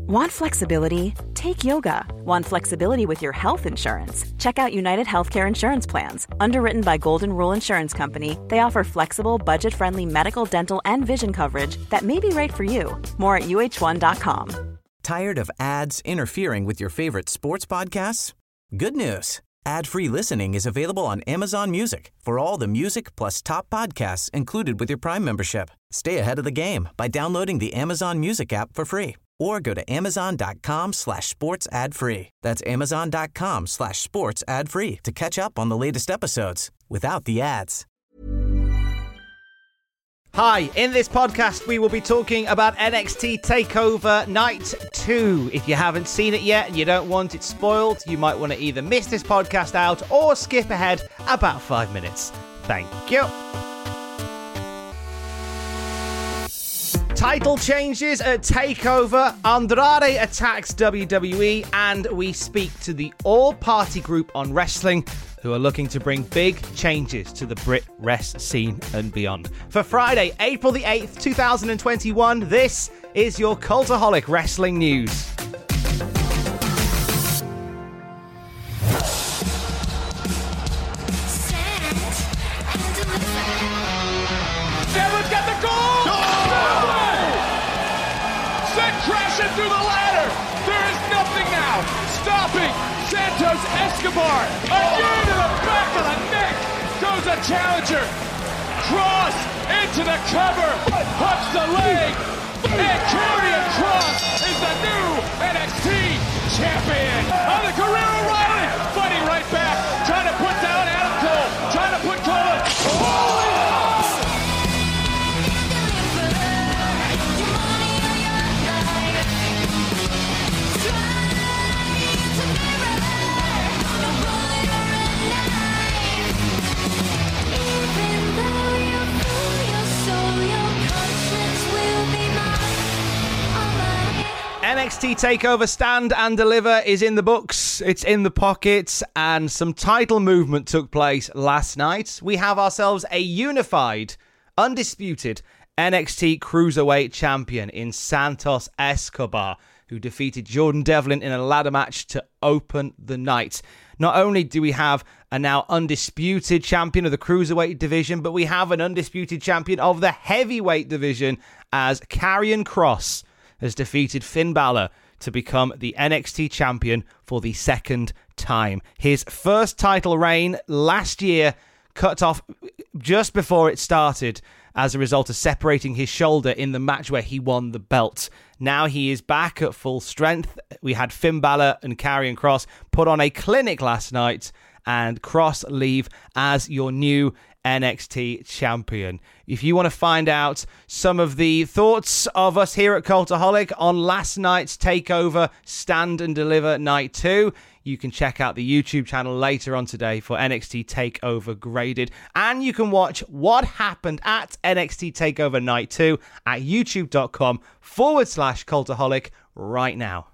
Want flexibility? Take yoga. Want flexibility with your health insurance? Check out United Healthcare Insurance Plans. Underwritten by Golden Rule Insurance Company, they offer flexible, budget-friendly medical, dental, and vision coverage that may be right for you. More at uh1.com. Tired of ads interfering with your favorite sports podcasts? Good news. Ad-free listening is available on Amazon Music for all the music plus top podcasts included with your Prime membership. Stay ahead of the game by downloading the Amazon Music app for free or go to amazon.com/sports ad free. That's amazon.com/sports ad free to catch up on the latest episodes without the ads. Hi, in this podcast we will be talking about NXT TakeOver Night 2. If you haven't seen it yet and you don't want it spoiled, you might want to either miss this podcast out or skip ahead about 5 minutes. Thank you. Title changes at TakeOver, Andrade attacks WWE, and we speak to the all-party group on wrestling who are looking to bring big changes to the Brit Rest scene and beyond. For Friday, April the 8th, 2021, this is your Cultaholic Wrestling News. Never's got the goal! Crashing through the ladder. There is nothing now stopping Santos Escobar. A knee to the back of the neck. Goes a challenger. Cross into the cover. Hooks the leg. And Karrion Kross is the new NXT champion. On the Guerrero Riley. Fighting right back. Trying to put down Adam Cole. Trying to put Cole. Holy NXT TakeOver Stand and Deliver is in the books, it's in the pockets, and some title movement took place last night. We have ourselves a unified, undisputed NXT Cruiserweight champion in Santos Escobar, who defeated Jordan Devlin in a ladder match to open the night. Not only do we have a now undisputed champion of the Cruiserweight division, but we have an undisputed champion of the Heavyweight division as Karrion Kross has defeated Finn Balor to become the NXT champion for the second time. His first title reign last year cut off just before it started as a result of separating his shoulder in the match where he won the belt. Now he is back at full strength. We had Finn Balor and Karrion Kross put on a clinic last night, and Kross leave as your new NXT champion. If you want to find out some of the thoughts of us here at Cultaholic on last night's TakeOver Stand and Deliver Night 2, you can check out the YouTube channel later on today for NXT TakeOver Graded. And you can watch what happened at NXT TakeOver Night 2 at youtube.com/Cultaholic right now.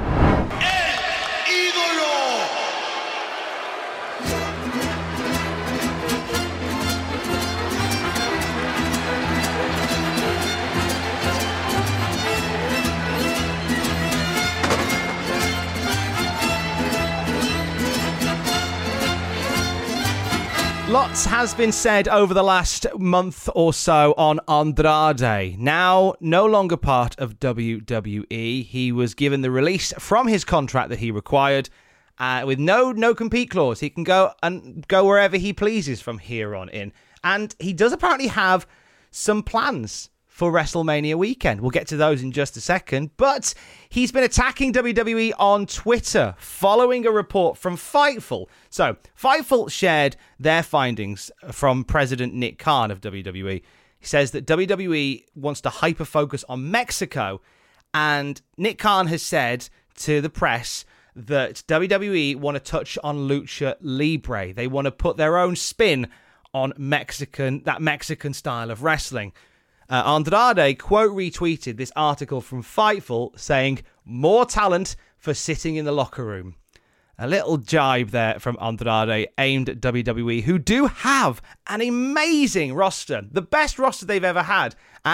Lots has been said over the last month or so on Andrade. Now, no longer part of WWE, he was given the release from his contract that he required with no compete clause. He can go wherever he pleases from here on in. And he does apparently have some plans for WrestleMania weekend. We'll get to those in just a second. But he's been attacking WWE on Twitter following a report from Fightful. So Fightful shared their findings from President Nick Khan of WWE. He says that WWE wants to hyper-focus on Mexico. And Nick Khan has said to the press that WWE want to touch on Lucha Libre. They want to put their own spin on that Mexican style of wrestling. Andrade quote retweeted this article from Fightful saying, "More talent for sitting in the locker room." A little jibe there from Andrade aimed at WWE, who do have an amazing roster, the best roster they've ever had. And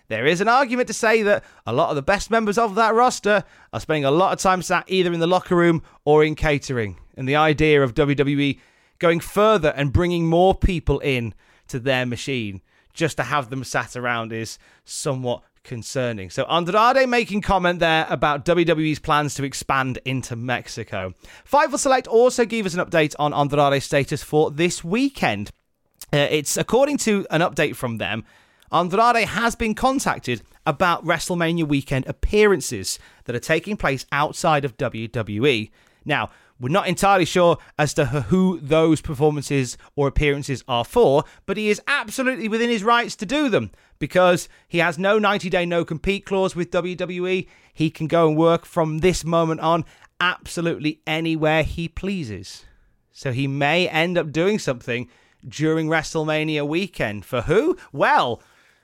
there is an argument to say that a lot of the best members of that roster are spending a lot of time sat either in the locker room or in catering. And the idea of WWE going further and bringing more people in to their machine just to have them sat around is somewhat concerning. So Andrade making comment there about WWE's plans to expand into Mexico. Fightful Select also gave us an update on Andrade's status for this weekend. It's according to an update from them, Andrade has been contacted about WrestleMania weekend appearances that are taking place outside of WWE. Now, we're not entirely sure as to who those performances or appearances are for, but he is absolutely within his rights to do them because he has no 90-day no-compete clause with WWE. He can go and work from this moment on absolutely anywhere he pleases. So he may end up doing something during WrestleMania weekend. For who? Well,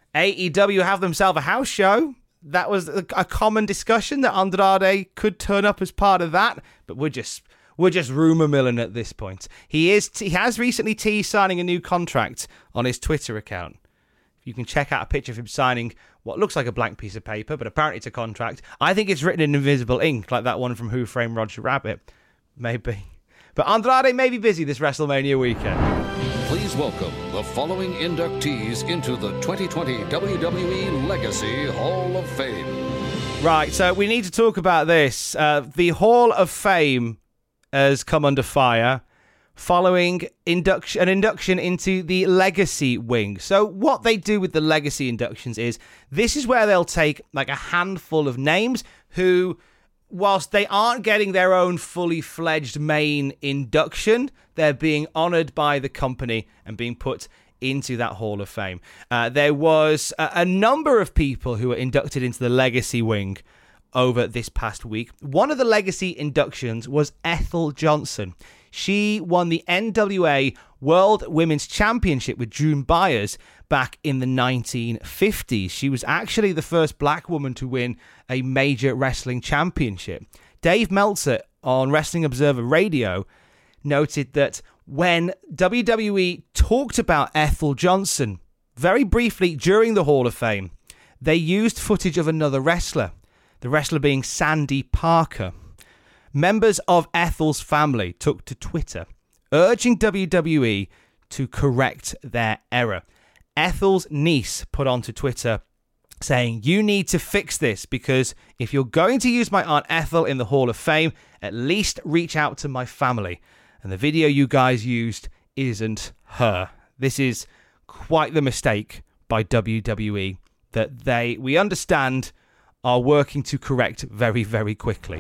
AEW have themselves a house show. That was a common discussion that Andrade could turn up as part of that, but we're just rumor milling at this point. He has recently teased signing a new contract on his Twitter account. You can check out a picture of him signing what looks like a blank piece of paper, but apparently it's a contract. I think it's written in invisible ink, like that one from Who Framed Roger Rabbit. Maybe. But Andrade may be busy this WrestleMania weekend. Please welcome the following inductees into the 2020 WWE Legacy Hall of Fame. Right, so we need to talk about this. The Hall of Fame has come under fire following an induction into the Legacy Wing. So what they do with the Legacy inductions is, this is where they'll take like a handful of names who, whilst they aren't getting their own fully fledged main induction, they're being honoured by the company and being put into that Hall of Fame. There was a number of people who were inducted into the Legacy Wing over this past week. One of the Legacy inductions was Ethel Johnson. She won the NWA World Women's Championship with June Byers back in the 1950s. She was actually the first black woman to win a major wrestling championship. Dave Meltzer on Wrestling Observer Radio noted that when WWE talked about Ethel Johnson, very briefly during the Hall of Fame, they used footage of another wrestler, the wrestler being Sandy Parker. Members of Ethel's family took to Twitter, urging WWE to correct their error. Ethel's niece put onto Twitter saying, "You need to fix this, because if you're going to use my Aunt Ethel in the Hall of Fame, at least reach out to my family. And the video you guys used isn't her." This is quite the mistake by WWE that we understand are working to correct very, very quickly.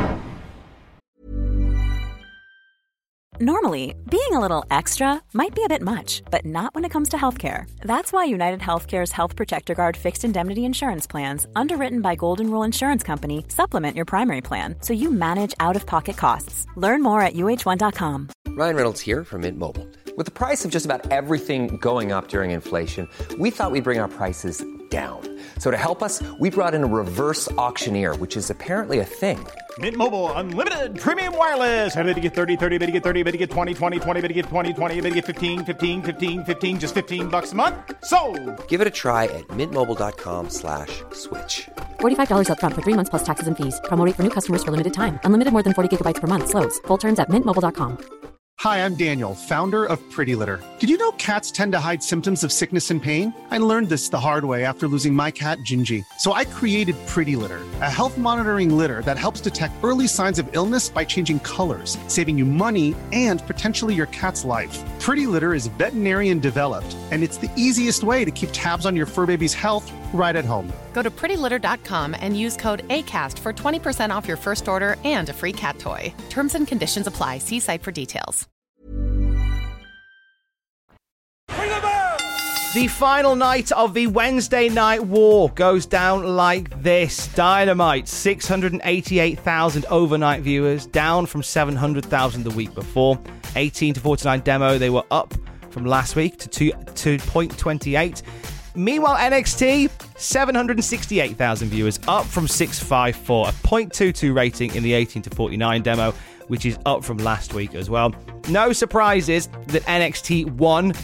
Normally, being a little extra might be a bit much, but not when it comes to healthcare. That's why United Healthcare's Health Protector Guard fixed indemnity insurance plans, underwritten by Golden Rule Insurance Company, supplement your primary plan so you manage out-of-pocket costs. Learn more at UH1.com. Ryan Reynolds here from Mint Mobile. With the price of just about everything going up during inflation, we thought we'd bring our prices down. So to help us, we brought in a reverse auctioneer, which is apparently a thing. Mint Mobile Unlimited Premium Wireless. How to get 30, 30, bit to get 30, bit to get 20, 20, 20, bit to get 20, 20, bit to get 15, 15, 15, 15, just $15 a month? Sold! Give it a try at mintmobile.com/switch. $45 up front for 3 months plus taxes and fees. Promo rate for new customers for limited time. Unlimited more than 40 gigabytes per month. Slows full terms at mintmobile.com. Hi, I'm Daniel, founder of Pretty Litter. Did you know cats tend to hide symptoms of sickness and pain? I learned this the hard way after losing my cat, Gingy. So I created Pretty Litter, a health monitoring litter that helps detect early signs of illness by changing colors, saving you money and potentially your cat's life. Pretty Litter is veterinarian developed, and it's the easiest way to keep tabs on your fur baby's health right at home. Go to prettylitter.com and use code ACAST for 20% off your first order and a free cat toy. Terms and conditions apply. See site for details. The final night of the Wednesday Night War goes down like this. Dynamite, 688,000 overnight viewers, down from 700,000 the week before. 18 to 49 demo, they were up from last week to 2.28. Meanwhile, NXT, 768,000 viewers, up from 654. A 0.22 rating in the 18 to 49 demo, which is up from last week as well. No surprises that NXT won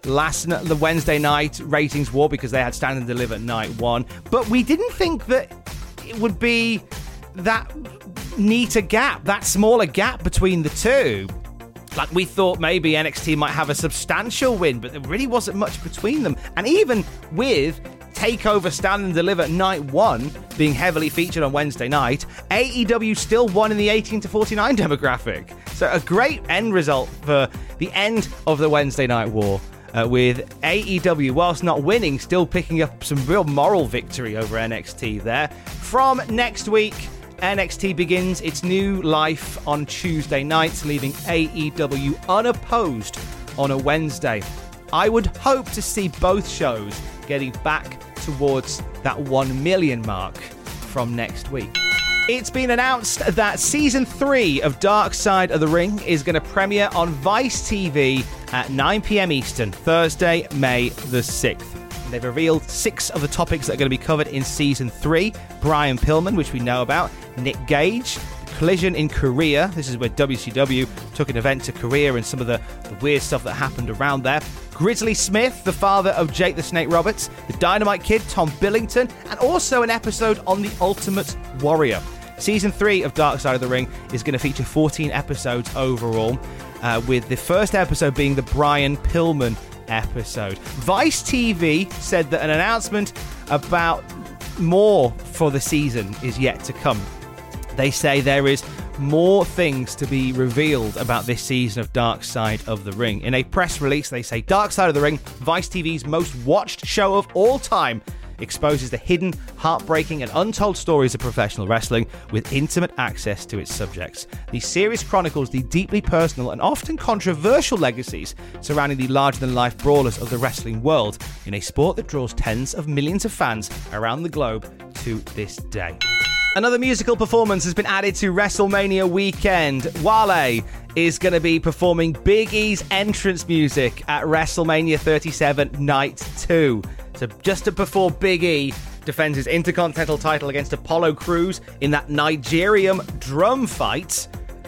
the Wednesday night ratings war because they had Stand and Deliver night 1. But we didn't think that it would be that neater gap, that smaller gap between the two. Like, we thought maybe NXT might have a substantial win, but there really wasn't much between them. And even with TakeOver Stand and Deliver night 1 being heavily featured on Wednesday night, AEW still won in the 18 to 49 demographic. So a great end result for the end of the Wednesday night war, with AEW, whilst not winning, still picking up some real moral victory over NXT there. From next week, NXT begins its new life on Tuesday nights, leaving AEW unopposed on a Wednesday. I would hope to see both shows getting back towards that 1 million mark from next week. It's been announced that Season 3 of Dark Side of the Ring is going to premiere on Vice TV at 9 p.m. Eastern, Thursday, May the 6th. They've revealed 6 of the topics that are going to be covered in Season 3. Brian Pillman, which we know about. Nick Gage. Collision in Korea. This is where WCW took an event to Korea and some of the weird stuff that happened around there. Grizzly Smith, the father of Jake the Snake Roberts. The Dynamite Kid, Tom Billington. And also an episode on The Ultimate Warrior. Season 3 of Dark Side of the Ring is going to feature 14 episodes overall, with the first episode being the Brian Pillman episode. Vice TV said that an announcement about more for the season is yet to come. They say there is more things to be revealed about this season of Dark Side of the Ring. In a press release, they say Dark Side of the Ring, Vice TV's most watched show of all time, exposes the hidden, heartbreaking, and untold stories of professional wrestling with intimate access to its subjects. The series chronicles the deeply personal and often controversial legacies surrounding the larger-than-life brawlers of the wrestling world in a sport that draws tens of millions of fans around the globe to this day. Another musical performance has been added to WrestleMania weekend. Wale is going to be performing Big E's entrance music at WrestleMania 37 Night 2. So just before Big E defends his Intercontinental title against Apollo Crews in that Nigerian drum fight,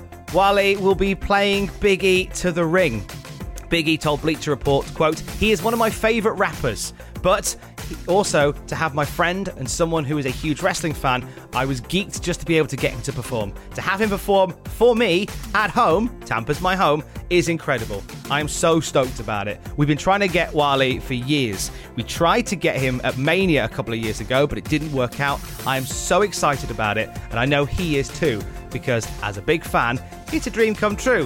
Wale will be playing Big E to the ring. Big E told Bleacher Report, quote, "He is one of my favourite rappers, but also to have my friend and someone who is a huge wrestling fan, I was geeked just to be able to get him to perform. To have him perform for me at home, Tampa's my home, is incredible. I am so stoked about it. We've been trying to get Wale for years. We tried to get him at Mania a couple of years ago, but it didn't work out. I am so excited about it, and I know he is too, because as a big fan, it's a dream come true."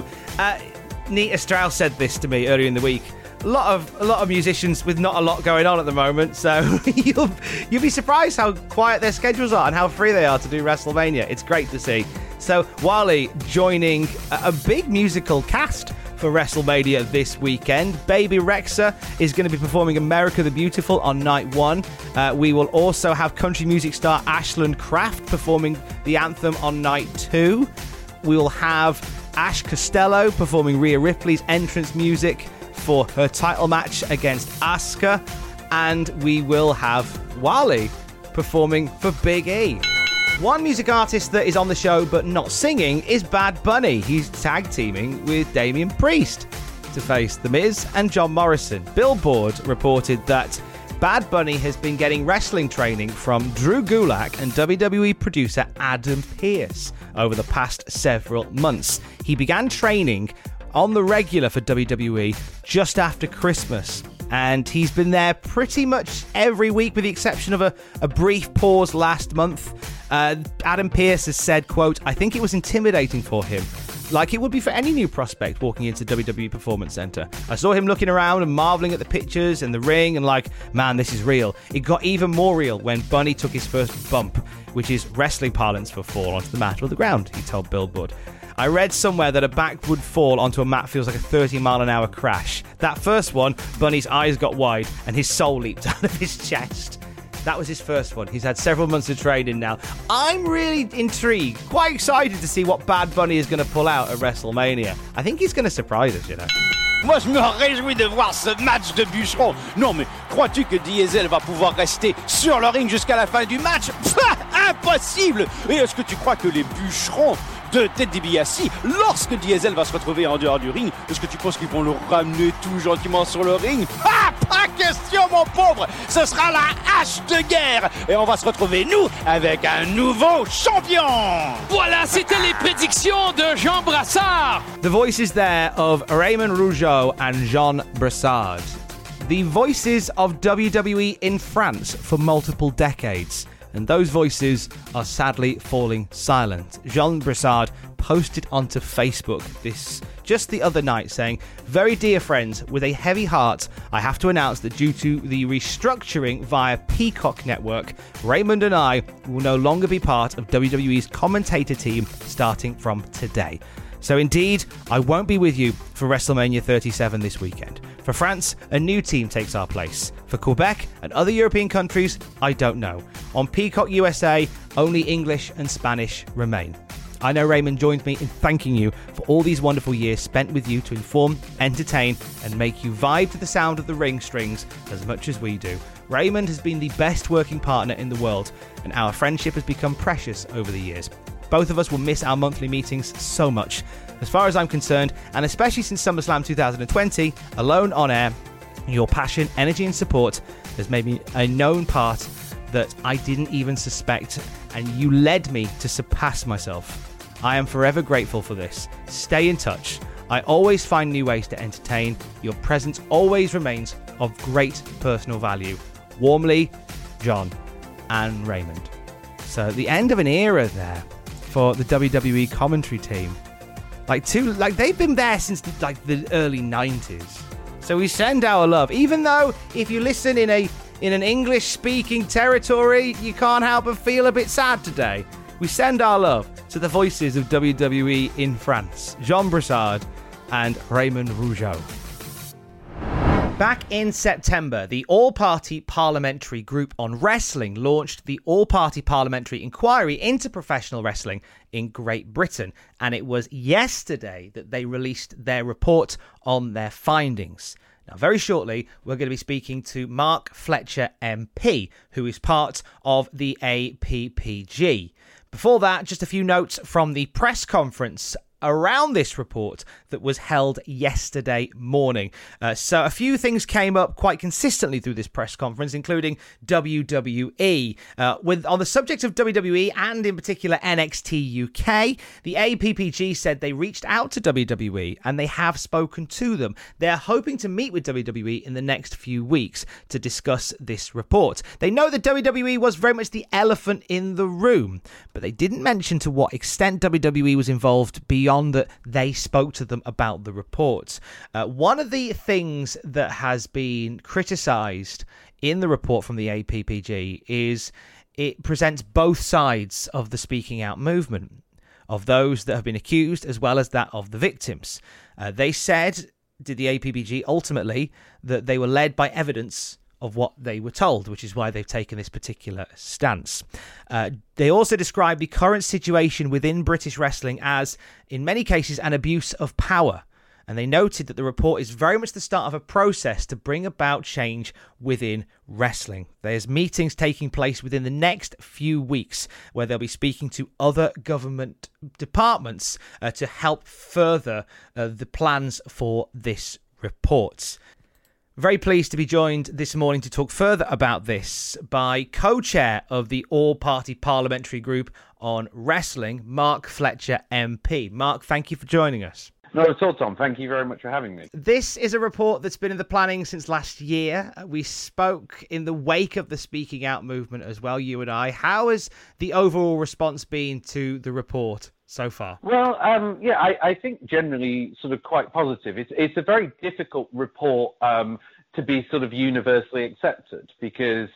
Nita Strauss said this to me earlier in the week. A lot of musicians with not a lot going on at the moment, so you'll be surprised how quiet their schedules are and how free they are to do WrestleMania. It's great to see. So Wale joining a big musical cast for WrestleMania this weekend. Baby Rexha is going to be performing America the Beautiful on night 1. We will also have country music star Ashland Kraft performing the anthem on night 2. We will have Ash Costello performing Rhea Ripley's entrance music for her title match against Asuka, and we will have Wale performing for Big E. One music artist that is on the show but not singing is Bad Bunny. He's tag teaming with Damian Priest to face The Miz and John Morrison. Billboard reported that Bad Bunny has been getting wrestling training from Drew Gulak and WWE producer Adam Pearce over the past several months. He began training on the regular for WWE just after Christmas, and he's been there pretty much every week with the exception of a brief pause last month. Adam Pearce has said, quote, "I think it was intimidating for him, like it would be for any new prospect walking into WWE Performance Center. I saw him looking around and marveling at the pictures and the ring and like, man, this is real. It got even more real when Bunny took his first bump, which is wrestling parlance for fall onto the mat or the ground," he told Billboard. "I read somewhere that a backward fall onto a mat feels like a 30-mile-an-hour crash. That first one, Bunny's eyes got wide and his soul leaped out of his chest." That was his first one. He's had several months of training now. I'm really intrigued, quite excited to see what Bad Bunny is going to pull out at WrestleMania. I think he's going to surprise us, you know. Moi, je me réjouis de voir ce match de bûcheron. Non, mais crois-tu que Diesel va pouvoir rester sur le ring jusqu'à la fin du match? Impossible! Et est-ce que tu crois que les bûcherons de Ted DiBiase lorsque Diesel va se retrouver en dehors du ring. Est-ce que tu penses qu'ils vont le ramener tout gentiment sur le ring? Ah, pas question, mon pauvre! Ce sera la hache de guerre! Et on va se retrouver, nous, avec un nouveau champion! Voilà, c'était les prédictions de Jean Brassard. The voices there of Raymond Rougeau and Jean Brassard. The voices of WWE in France for multiple decades. And those voices are sadly falling silent. Jean Brassard posted onto Facebook this just the other night saying, "Very dear friends, with a heavy heart, I have to announce that due to the restructuring via Peacock Network, Raymond and I will no longer be part of WWE's commentator team starting from today. So indeed, I won't be with you for WrestleMania 37 this weekend. For France, a new team takes our place. For Quebec and other European countries, I don't know. On Peacock USA, only English and Spanish remain." I know Raymond joins me in thanking you for all these wonderful years spent with you to inform, entertain, and make you vibe to the sound of the ring strings as much as we do. Raymond has been the best working partner in the world, and our friendship has become precious over the years. Both of us will miss our monthly meetings so much. As far as I'm concerned, and especially since SummerSlam 2020, alone on air, your passion, energy and support has made me a known part that I didn't even suspect, and you led me to surpass myself. I am forever grateful for this. Stay in touch. I always find new ways to entertain. Your presence always remains of great personal value. Warmly, John and Raymond. So the end of an era there for the WWE commentary team. They've been there since the early 90s. So we send our love, even though if you listen in an English-speaking territory, you can't help but feel a bit sad today. We send our love to the voices of WWE in France, Jean Brassard and Raymond Rougeau. Back in September, the All-Party Parliamentary Group on Wrestling launched the All-Party Parliamentary Inquiry into Professional Wrestling in Great Britain, and it was yesterday that they released their report on their findings. Now, very shortly, we're going to be speaking to Mark Fletcher MP, who is part of the APPG. Before that, just a few notes from the press conference around this report that was held yesterday morning. So a few things came up quite consistently through this press conference, including WWE. On the subject of WWE and in particular NXT UK, the APPG said they reached out to WWE and they have spoken to them. They're hoping to meet with WWE in the next few weeks to discuss this report. They know that WWE was very much the elephant in the room, but they didn't mention to what extent WWE was involved beyond that they spoke to them about the reports. One of the things that has been criticised in the report from the APPG is it presents both sides of the speaking out movement, of those that have been accused as well as that of the victims. They said, did the APPG ultimately, that they were led by evidence of what they were told, which is why they've taken this particular stance. They also described the current situation within British wrestling as, in many cases, an abuse of power. And they noted that the report is very much the start of a process to bring about change within wrestling. There's meetings taking place within the next few weeks where they'll be speaking to other government departments to help further the plans for this report. Very pleased to be joined this morning to talk further about this by co-chair of the All-Party Parliamentary Group on Wrestling, Mark Fletcher MP. Mark, thank you for joining us. No, it's all, Tom. Thank you very much for having me. This is a report that's been in the planning since last year. We spoke in the wake of the Speaking Out movement as well, you and I. How has the overall response been to the report so far? Well, I think generally sort of quite positive. It's a very difficult report to be sort of universally accepted because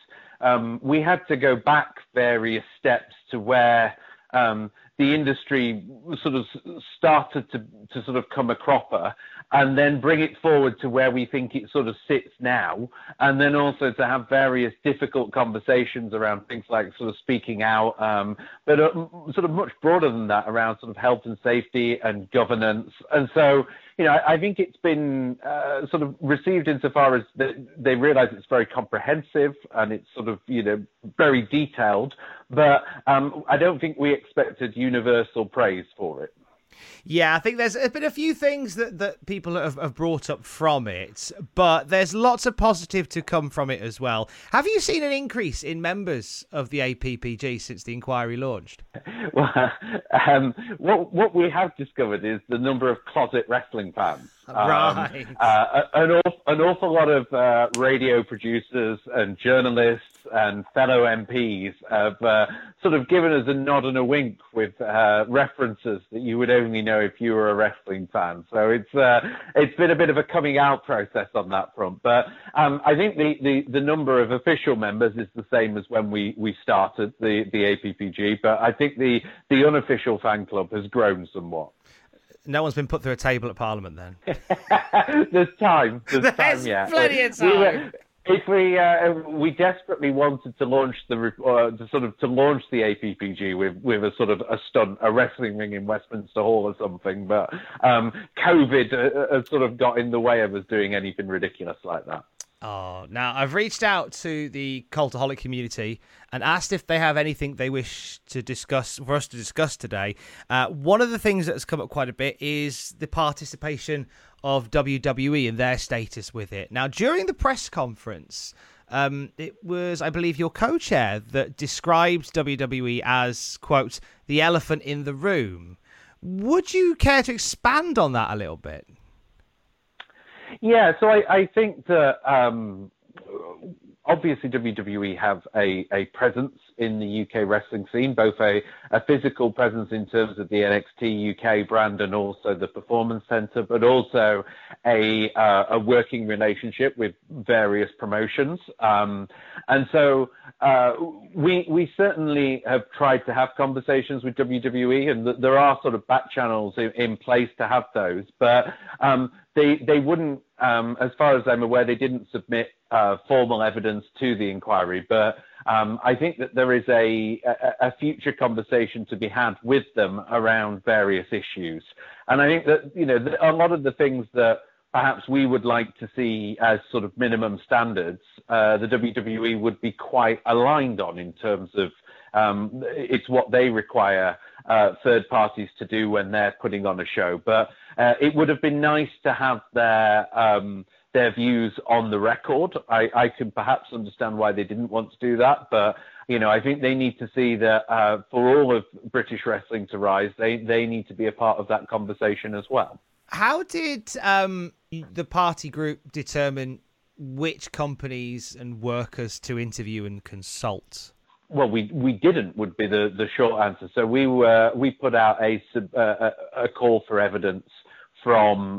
we had to go back various steps to where the industry sort of started to sort of come a cropper and then bring it forward to where we think it sort of sits now. And then also to have various difficult conversations around things like sort of speaking out, but sort of much broader than that around sort of health and safety and governance. And so I think it's been sort of received insofar as they realise it's very comprehensive and it's sort of, very detailed. But I don't think we expected universal praise for it. Yeah, I think there's been a few things that people have brought up from it, but there's lots of positive to come from it as well. Have you seen an increase in members of the APPG since the inquiry launched? Well, what we have discovered is the number of closet wrestling fans. Right. An awful lot of radio producers and journalists and fellow MPs have sort of given us a nod and a wink with references that you would only know if you were a wrestling fan. So it's been a bit of a coming out process on that front. But I think the number of official members is the same as when we started the APPG. But I think the unofficial fan club has grown somewhat. No one's been put through a table at Parliament then. There's time. There's time yet. Plenty of time. If we desperately wanted to launch to launch the APPG with a sort of a stunt, a wrestling ring in Westminster Hall or something, but COVID has sort of got in the way of us doing anything ridiculous like that. Oh, now I've reached out to the Cultaholic community and asked if they have anything they wish to discuss for us to discuss today. One of the things that's come up quite a bit is the participation of WWE and their status with it. Now, during the press conference, it was, I believe, your co-chair that described WWE as, quote, the elephant in the room. Would you care to expand on that a little bit? Yeah, so I think that obviously WWE have a presence in the UK wrestling scene, both a physical presence in terms of the NXT UK brand and also the Performance Center, but also a working relationship with various promotions. And so we certainly have tried to have conversations with WWE, and there are sort of back channels in place to have those, but they wouldn't, as far as I'm aware, they didn't submit formal evidence to the inquiry, but I think that there is a future conversation to be had with them around various issues. And I think that, a lot of the things that perhaps we would like to see as sort of minimum standards, the WWE would be quite aligned on in terms of it's what they require third parties to do when they're putting on a show. But it would have been nice to have their views on the record. I can perhaps understand why they didn't want to do that, but I think they need to see that for all of British wrestling to rise, they need to be a part of that conversation as well. How did the party group determine which companies and workers to interview and consult? Well, we didn't would be the short answer. So we put out a call for evidence from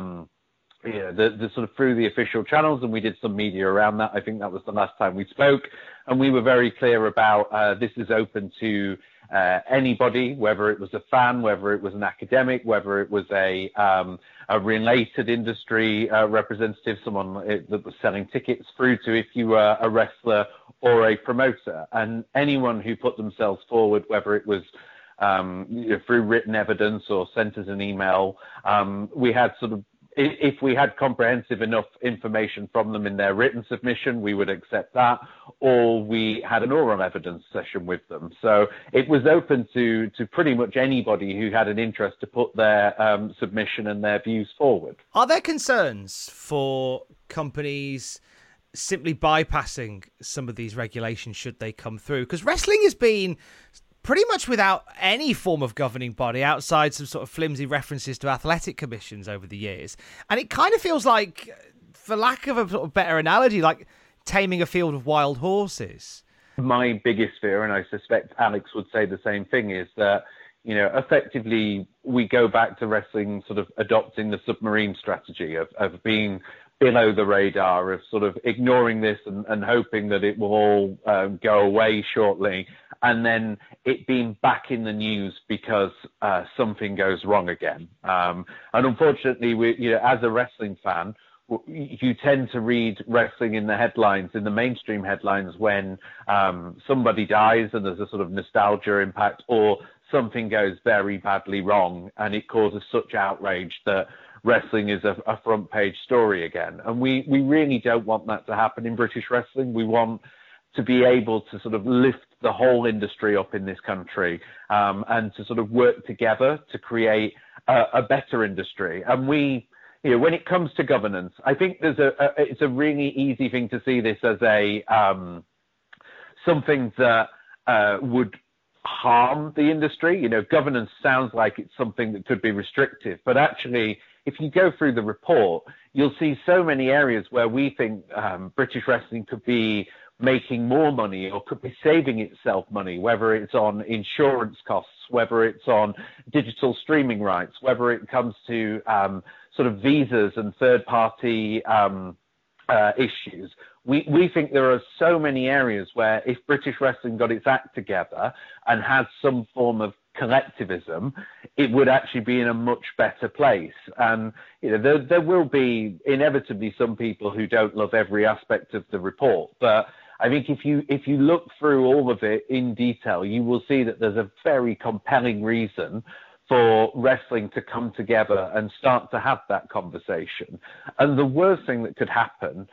the sort of through the official channels, and we did some media around that. I think that was the last time we spoke, and we were very clear about this is open to anybody, whether it was a fan, whether it was an academic, whether it was a related industry representative, someone that was selling tickets, through to if you were a wrestler or a promoter, and anyone who put themselves forward, whether it was through written evidence or sent us an email. We had sort of, if we had comprehensive enough information from them in their written submission, we would accept that, or we had an oral evidence session with them. So it was open to pretty much anybody who had an interest to put their submission and their views forward. Are there concerns for companies simply bypassing some of these regulations should they come through? Because wrestling has been pretty much without any form of governing body outside some sort of flimsy references to athletic commissions over the years. And it kind of feels like, for lack of a sort of better analogy, like taming a field of wild horses. My biggest fear, and I suspect Alex would say the same thing, is that, effectively we go back to wrestling sort of adopting the submarine strategy of being below the radar, of sort of ignoring this and hoping that it will all go away shortly, and then it being back in the news because something goes wrong again. And unfortunately, we, as a wrestling fan, you tend to read wrestling in the headlines, in the mainstream headlines, when somebody dies and there's a sort of nostalgia impact, or something goes very badly wrong and it causes such outrage that wrestling is a front page story again. And we really don't want that to happen in British wrestling. We want to be able to sort of lift the whole industry up in this country, and to sort of work together to create a better industry. And we, when it comes to governance, I think it's a really easy thing to see this as something that would harm the industry. Governance sounds like it's something that could be restrictive, but actually, if you go through the report, you'll see so many areas where we think British wrestling could be making more money or could be saving itself money, whether it's on insurance costs, whether it's on digital streaming rights, whether it comes to sort of visas and third-party issues. We think there are so many areas where if British wrestling got its act together and had some form of collectivism, it would actually be in a much better place. And there will be inevitably some people who don't love every aspect of the report, but I think if you look through all of it in detail, you will see that there's a very compelling reason for wrestling to come together and start to have that conversation. And the worst thing that could happen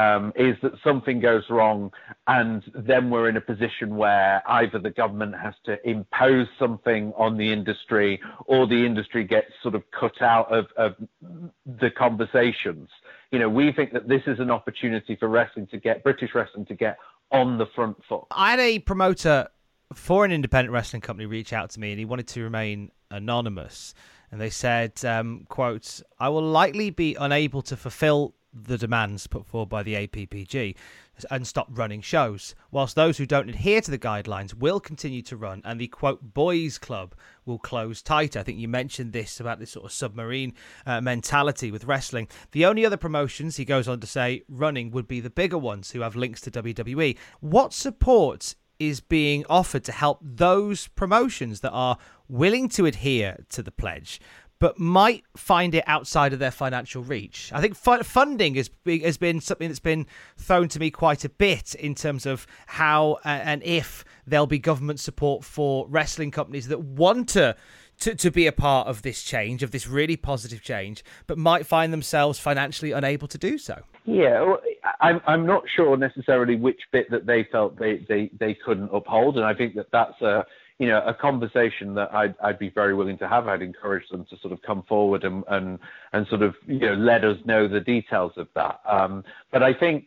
is that something goes wrong, and then we're in a position where either the government has to impose something on the industry, or the industry gets sort of cut out of the conversations. We think that this is an opportunity for British wrestling to get on the front foot. I had a promoter for an independent wrestling company reach out to me, and he wanted to remain anonymous. And they said, quote, "I will likely be unable to fulfill the demands put forward by the APPG and stop running shows, whilst those who don't adhere to the guidelines will continue to run, and the, quote, boys club will close tighter." I think you mentioned this about this sort of submarine mentality with wrestling. The only other promotions, he goes on to say, running would be the bigger ones who have links to WWE. What support is being offered to help those promotions that are willing to adhere to the pledge but might find it outside of their financial reach? I think funding has been something that's been thrown to me quite a bit in terms of how and if there'll be government support for wrestling companies that want to be a part of this change, of this really positive change, but might find themselves financially unable to do so. Yeah, well, I'm not sure necessarily which bit that they felt they couldn't uphold, and I think that's a conversation that I'd be very willing to have. I'd encourage them to sort of come forward and sort of, let us know the details of that. But I think,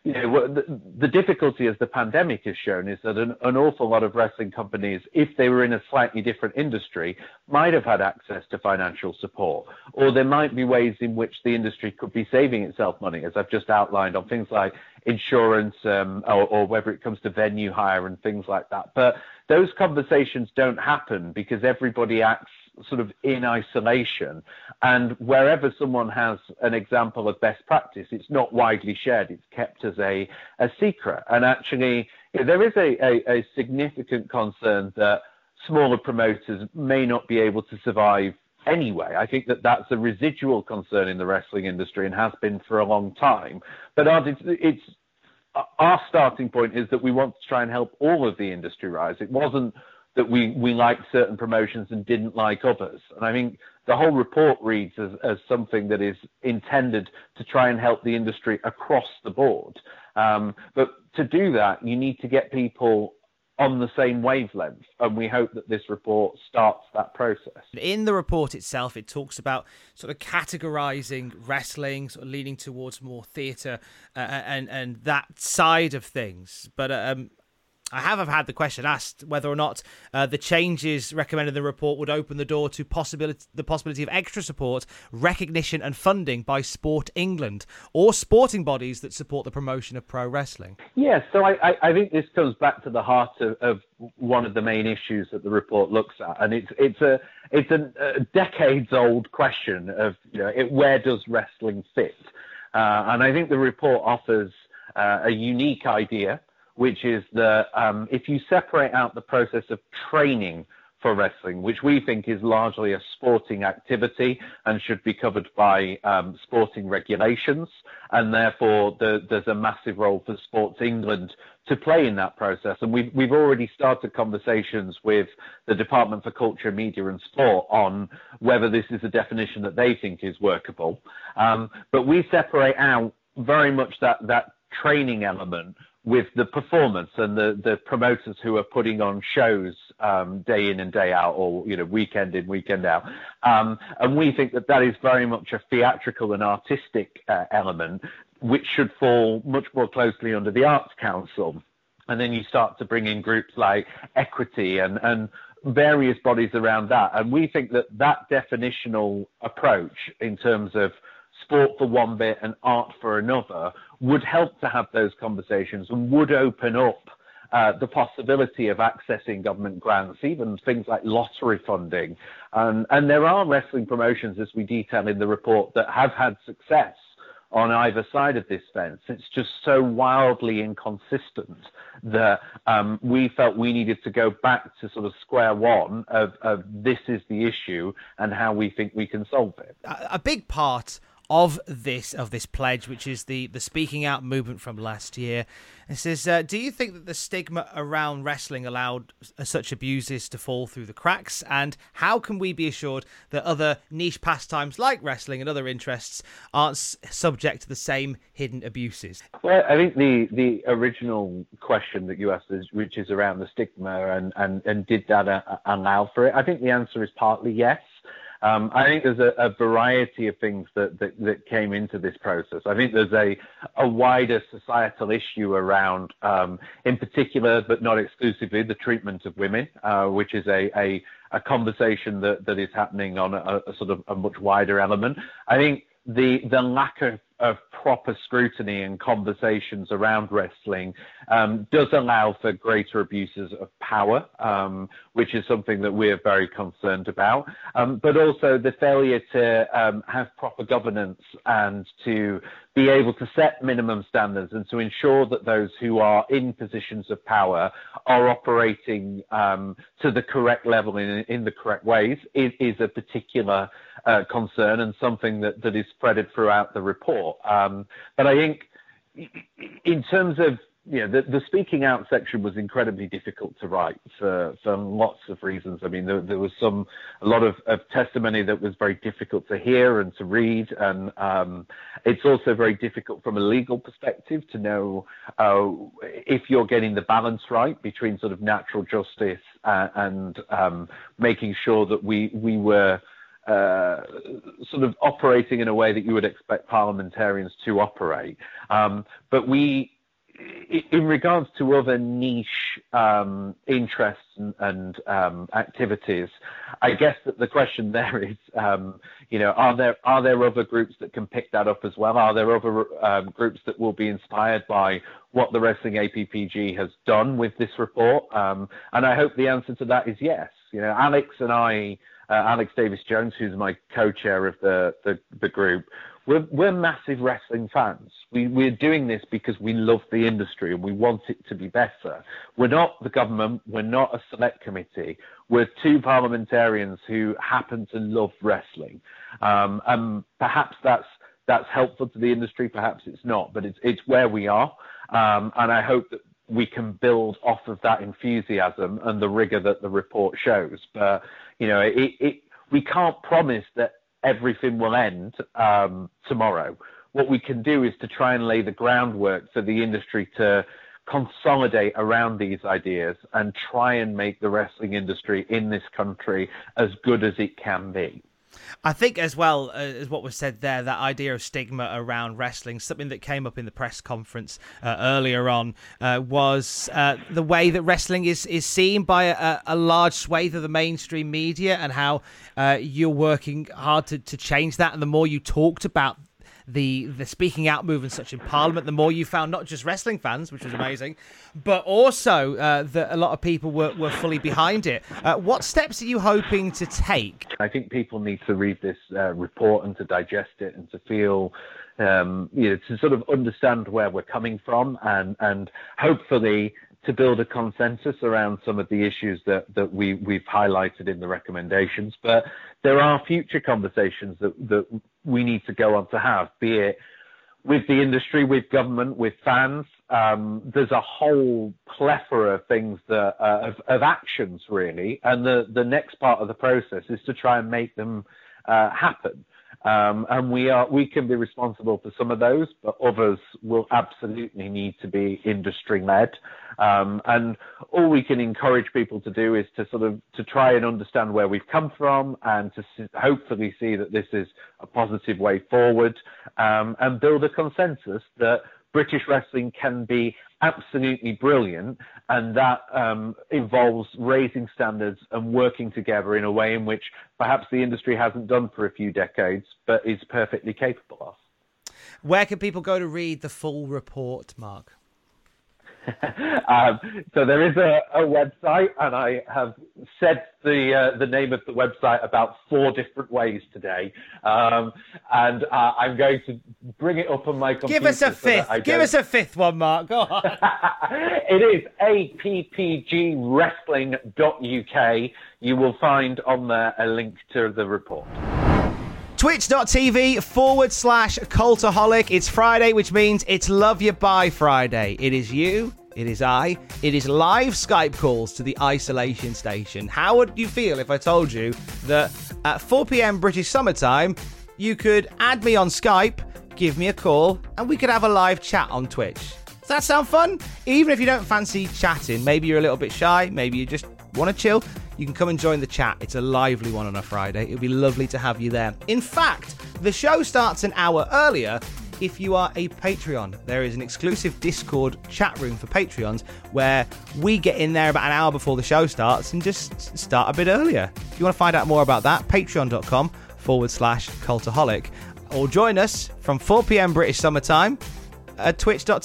the difficulty as the pandemic has shown is that an awful lot of wrestling companies, if they were in a slightly different industry, might have had access to financial support, or there might be ways in which the industry could be saving itself money, as I've just outlined, on things like insurance, or whether it comes to venue hire and things like that. But those conversations don't happen because everybody acts sort of in isolation, and wherever someone has an example of best practice, it's not widely shared. It's kept as a secret. And actually, there is a significant concern that smaller promoters may not be able to survive anyway. I think that's a residual concern in the wrestling industry and has been for a long time. But our starting point is that we want to try and help all of the industry rise. It wasn't that we liked certain promotions and didn't like others. And I think the whole report reads as something that is intended to try and help the industry across the board. But to do that, you need to get people on the same wavelength, and we hope that this report starts that process. In the report itself, it talks about sort of categorizing wrestling, sort of leaning towards more theatre and that side of things. But I have had the question asked whether or not the changes recommended in the report would open the door to the possibility of extra support, recognition and funding by Sport England or sporting bodies that support the promotion of pro wrestling. Yes, so I think this comes back to the heart of one of the main issues that the report looks at, and it's a decades-old question of where does wrestling fit, and I think the report offers a unique idea, which is that if you separate out the process of training for wrestling, which we think is largely a sporting activity and should be covered by sporting regulations. And therefore, there's a massive role for Sports England to play in that process. And we've already started conversations with the Department for Culture, Media and Sport on whether this is a definition that they think is workable. But we separate out very much that training element with the performance and the promoters who are putting on shows day in and day out, or weekend in, weekend out. And we think that is very much a theatrical and artistic element, which should fall much more closely under the Arts Council. And then you start to bring in groups like Equity and various bodies around that. And we think that definitional approach in terms of sport for one bit and art for another would help to have those conversations and would open up the possibility of accessing government grants, even things like lottery funding. And there are wrestling promotions, as we detail in the report, that have had success on either side of this fence. It's just so wildly inconsistent that we felt we needed to go back to sort of square one of this is the issue and how we think we can solve it. A big part of this pledge, which is the speaking out movement from last year. It says, do you think that the stigma around wrestling allowed such abuses to fall through the cracks? And how can we be assured that other niche pastimes like wrestling and other interests aren't subject to the same hidden abuses? Well, I think the original question that you asked, which is around the stigma and did that allow for it? I think the answer is partly yes. I think there's a variety of things that came into this process. I think there's a wider societal issue around, in particular, but not exclusively, the treatment of women, which is a conversation that is happening on a sort of a much wider element. I think the lack of proper scrutiny and conversations around wrestling does allow for greater abuses of power, which is something that we're very concerned about. But also the failure to have proper governance and to be able to set minimum standards and to ensure that those who are in positions of power are operating to the correct level in the correct ways is a particular concern and something that is spreaded throughout the report. But I think in terms of, the speaking out section was incredibly difficult to write for lots of reasons. I mean, there was a lot of testimony that was very difficult to hear and to read. And it's also very difficult from a legal perspective to know if you're getting the balance right between sort of natural justice and making sure that we were sort of operating in a way that you would expect parliamentarians to operate. But in regards to other niche interests and activities, I guess that the question there is, are there other groups that can pick that up as well? Are there other groups that will be inspired by what the Wrestling APPG has done with this report? And I hope the answer to that is yes. Alex and I, Alex Davis-Jones, who's my co-chair of the group, we're massive wrestling fans. We're doing this because we love the industry and we want it to be better. We're not the government. We're not a select committee. We're two parliamentarians who happen to love wrestling. And perhaps that's helpful to the industry. Perhaps it's not, but it's where we are. And I hope that we can build off of that enthusiasm and the rigor that the report shows. But, we can't promise that everything will end tomorrow. What we can do is to try and lay the groundwork for the industry to consolidate around these ideas and try and make the wrestling industry in this country as good as it can be. I think as well as what was said there, that idea of stigma around wrestling, something that came up in the press conference earlier on was the way that wrestling is seen by a large swathe of the mainstream media, and how you're working hard to change that. And the more you talked about the speaking out movement, such in Parliament, the more you found not just wrestling fans, which was amazing, but also that a lot of people were fully behind it. What steps are you hoping to take? I think people need to read this report and to digest it and to feel, to sort of understand where we're coming from and hopefully to build a consensus around some of the issues that we've highlighted in the recommendations. But there are future conversations that we need to go on to have, be it with the industry, with government, with fans. There's a whole plethora of things that of actions, really. And the next part of the process is to try and make them happen. And we can be responsible for some of those, but others will absolutely need to be industry-led. And all we can encourage people to do is to try and understand where we've come from and to hopefully see that this is a positive way forward, and build a consensus that British wrestling can be absolutely brilliant, and that involves raising standards and working together in a way in which perhaps the industry hasn't done for a few decades, but is perfectly capable of. Where can people go to read the full report, Mark? So there is a website, and I have said the name of the website about 4 different ways today, and I'm going to bring it up on my computer. Give us a fifth. Give us a fifth one, Mark. Go on. It is appgwrestling.uk. You will find on there a link to the report. Twitch.tv/Cultaholic. It's Friday, which means it's Love You Bye Friday. It is you, it is I, it is live Skype calls to the isolation station. How would you feel if I told you that at 4 p.m. British summertime, you could add me on Skype, give me a call, and we could have a live chat on Twitch? Does that sound fun? Even if you don't fancy chatting, maybe you're a little bit shy, maybe you just want to chill, you can come and join the chat. It's a lively one on a Friday. It'll be lovely to have you there. In fact, the show starts an hour earlier if you are a Patreon. There is an exclusive Discord chat room for Patreons where we get in there about an hour before the show starts and just start a bit earlier. If you want to find out more about that, patreon.com/Cultaholic, or join us from 4 p.m. British summertime at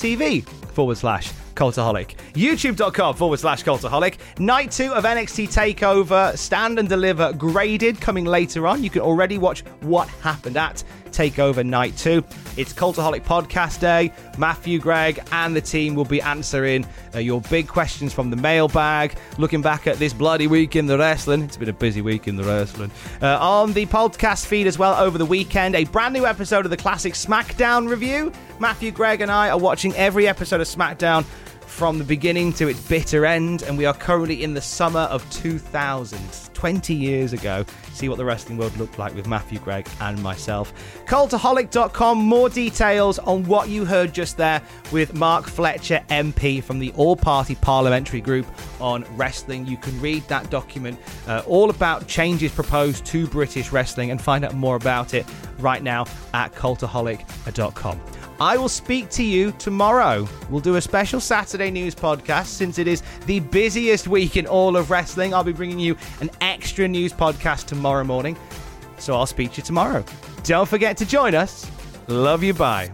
twitch.tv/Cultaholic, youtube.com/Cultaholic. Night 2 of NXT TakeOver Stand and Deliver graded coming later on. You can already watch what happened at TakeOver Night 2. It's Cultaholic Podcast Day. Matthew, Greg, and the team will be answering your big questions from the mailbag, looking back at this bloody week in the wrestling. It's been a busy week in the wrestling. On the podcast feed as well over the weekend, a brand new episode of the classic SmackDown review. Matthew, Greg, and I are watching every episode of SmackDown from the beginning to its bitter end, and we are currently in the summer of 2000, 20 years ago. See what the wrestling world looked like with Matthew, Greg, and myself. Cultaholic.com, more details on what you heard just there with Mark Fletcher, MP, from the All-Party Parliamentary Group on Wrestling. You can read that document all about changes proposed to British wrestling and find out more about it right now at cultaholic.com. I will speak to you tomorrow. We'll do a special Saturday news podcast since it is the busiest week in all of wrestling. I'll be bringing you an extra news podcast tomorrow morning. So I'll speak to you tomorrow. Don't forget to join us. Love you, bye.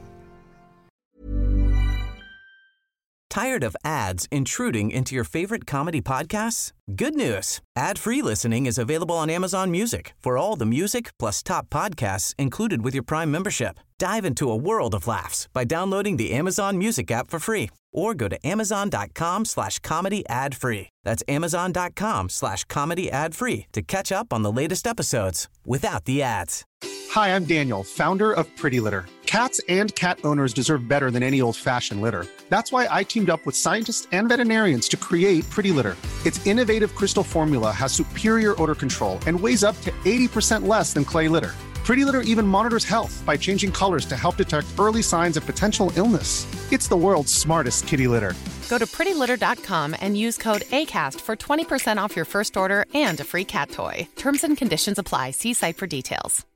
Tired of ads intruding into your favorite comedy podcasts? Good news. Ad-free listening is available on Amazon Music for all the music plus top podcasts included with your Prime membership. Dive into a world of laughs by downloading the Amazon Music app for free or go to amazon.com/comedy ad-free. That's amazon.com/comedy ad-free to catch up on the latest episodes without the ads. Hi, I'm Daniel, founder of Pretty Litter. Cats and cat owners deserve better than any old-fashioned litter. That's why I teamed up with scientists and veterinarians to create Pretty Litter. Its innovative crystal formula has superior odor control and weighs up to 80% less than clay litter. Pretty Litter even monitors health by changing colors to help detect early signs of potential illness. It's the world's smartest kitty litter. Go to prettylitter.com and use code ACAST for 20% off your first order and a free cat toy. Terms and conditions apply. See site for details.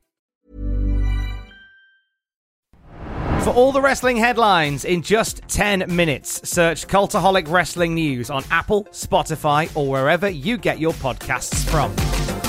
For all the wrestling headlines in just 10 minutes, search Cultaholic Wrestling News on Apple, Spotify, or wherever you get your podcasts from.